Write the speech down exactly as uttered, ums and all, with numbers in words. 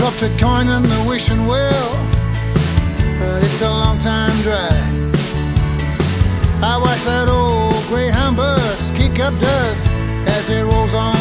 up to coining the wishing well, but it's a long time drive. I watch that old Greyhound bus kick up dust as it rolls on